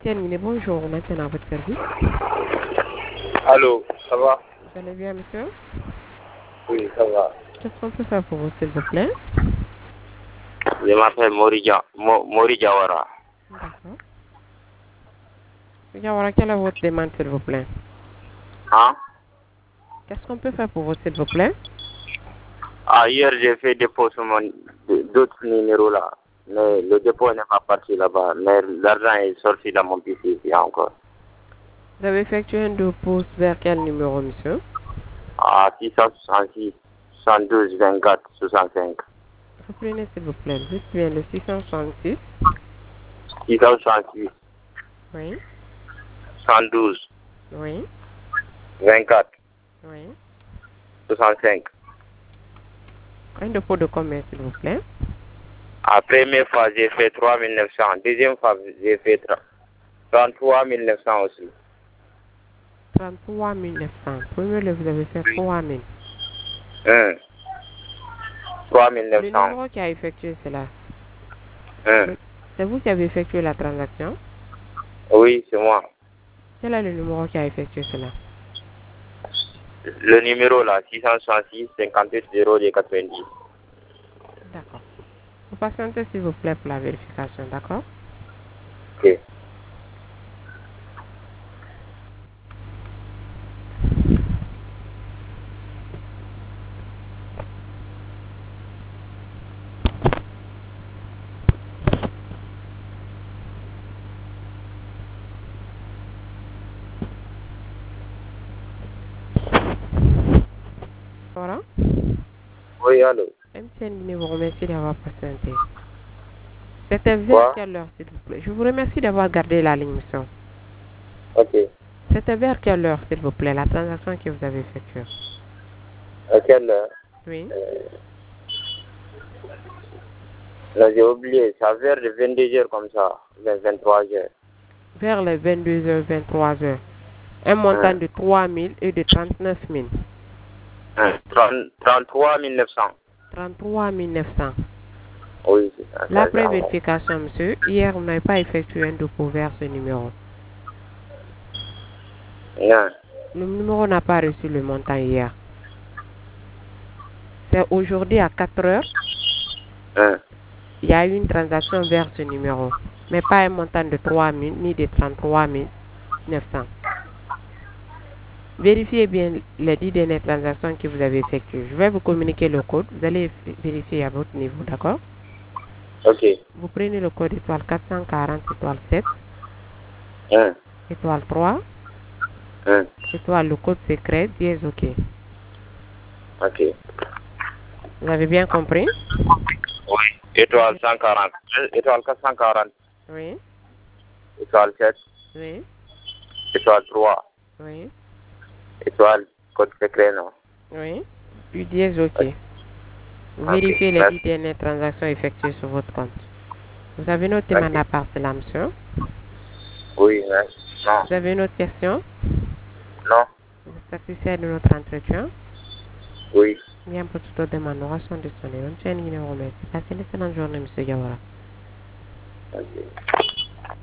Terminé, bonjour, maintenant à votre service. Allô, ça va? Vous allez bien, monsieur? Oui, ça va. Qu'est-ce qu'on peut faire pour vous, s'il vous plaît? Je m'appelle Mori Diawara. D'accord. Diawara, quelle est votre demande, s'il vous plaît? Hein? Qu'est-ce qu'on peut faire pour vous, s'il vous plaît? Ah, hier, j'ai fait dépôt sur d'autres numéros là. Mais le dépôt n'est pas parti là-bas. Mais l'argent est sorti dans mon PC ici encore. Vous avez effectué un dépôt vers quel numéro, monsieur? Ah, 666, 112, 24, 65. Reprenez, s'il vous plaît. Dites bien le 666. 666, Oui. 112, Oui. 24, Oui. 65. Un dépôt de combien, s'il vous plaît? La première fois, j'ai fait 3900. Deuxième fois, j'ai fait 33 900 aussi. 33 900. Premier, vous avez fait 3 000. 3 Le 900. numéro qui a effectué cela, Hein. c'est vous qui avez effectué la transaction? Oui, c'est moi. Quel est le numéro qui a effectué cela? Le numéro là, 666 58 0 90. D'accord. Vous patientez, s'il vous plaît, pour la vérification, d'accord? Ok. Voilà. Oui, allô. MTN vous remercie d'avoir patienté. C'était vers Quoi? quelle heure, s'il vous plaît? Je vous remercie d'avoir gardé la ligne, monsieur. Ok. C'était vers quelle heure, s'il vous plaît, la transaction que vous avez effectuée? À quelle heure? Oui. Là, j'ai oublié. C'est vers les 22 heures comme ça. Vers 23 heures. Vers les 22h, 23h. Un montant de 3 000 et de 39 000. 33 900. 33 900. Oui, c'est ça. La vérification, monsieur. Hier, on n'avait pas effectué un dépôt vers ce numéro. Non. Le numéro n'a pas reçu le montant hier. C'est aujourd'hui à 4 heures. Il y a eu une transaction vers ce numéro, mais pas un montant de 3 000 ni de 33 900. Vérifiez bien les 10 dernières transactions que vous avez effectuées. Je vais vous communiquer le code. Vous allez vérifier à votre niveau, d'accord? Ok. Vous prenez le code étoile 440 étoile 7 Hein. étoile 3 étoile le code secret dièse OK. Ok. Vous avez bien compris? Oui. Étoile 140. Étoile 440. Oui. Étoile 7. Oui. Étoile 3. Oui. Étoile code secret, non? Oui. Puis dièse OK. Vous Ok. vérifiez les 10 Merci. dernières transactions effectuées sur votre compte. Vous avez noté Ok. ma part cela, monsieur? Oui, merci. Non. Vous avez une autre question? Non. Vous êtes satisfait de notre entretien? Oui. Bien, pour toute autre demande, nous restons disponibles. On tient une numéro. Passez une excellente journée, monsieur Gawara. Ok.